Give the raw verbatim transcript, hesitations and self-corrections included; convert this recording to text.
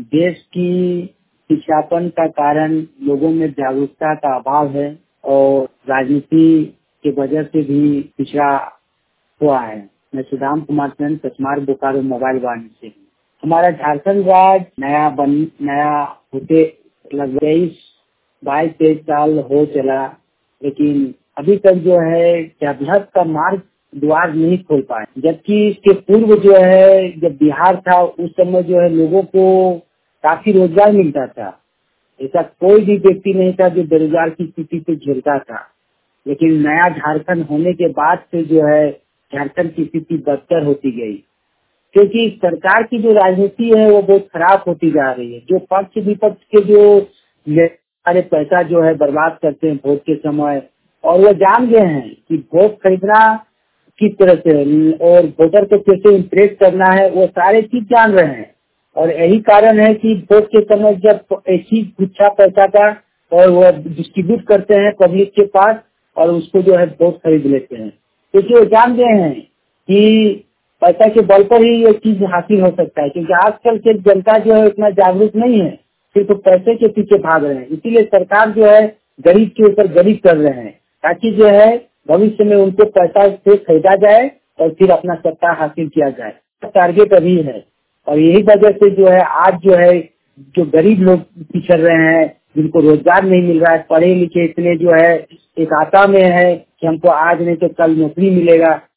देश की पिछड़ापन का कारण लोगों में जागरूकता का अभाव है और राजनीति के वजह से भी पिछड़ा हुआ है। मैं सुदाम कुमार सेन, कचमार बोकारो मोबाइल वाणी से। हमारा झारखंड राज्य नया बन नया होते लगभग तेईस बाईस तेईस साल हो चला, लेकिन अभी तक जो है डेवलप का मार्ग द्वार नहीं खोल पाए। जबकि इसके पूर्व जो है जब बिहार था उस समय जो है लोगों को काफी रोजगार मिलता था। ऐसा कोई भी व्यक्ति नहीं था जो बेरोजगार की स्थिति से झेलता था। लेकिन नया झारखंड होने के बाद से जो है झारखंड की स्थिति बदतर होती गई, क्योंकि सरकार की जो राजनीति है वो बहुत खराब होती जा रही है। जो पक्ष विपक्ष के जो सारे पैसा जो है बर्बाद करते हैं वोट के समय, और वो जान गए हैं कि वोट खरीदना किस तरह से और वोटर को कैसे इम्प्रेस करना है, वो सारे चीज जान रहे हैं। और यही कारण है कि वोट के समय जब एक ही गुच्छा पैसा का और वो डिस्ट्रीब्यूट करते हैं पब्लिक के पास और उसको जो है वोट खरीद लेते हैं, क्योंकि वो जान गए हैं कि पैसा के बल पर ही ये चीज हासिल हो सकता है। क्योंकि आजकल के जनता जो है उतना जागरूक नहीं है, सिर्फ तो पैसे के पीछे भाग रहे हैं। इसीलिए सरकार जो है गरीब के ऊपर गरीब कर रहे हैं, ताकि जो है भविष्य में उनको पैसा से खरीदा जाए और फिर अपना सत्ता हासिल किया जाए। टारगेट अभी है और यही वजह से जो है आज जो है जो गरीब लोग पिछड़ रहे हैं, जिनको रोजगार नहीं मिल रहा है, पढ़े लिखे इतने जो है एक आशा में है कि हमको आज नहीं तो कल नौकरी मिलेगा,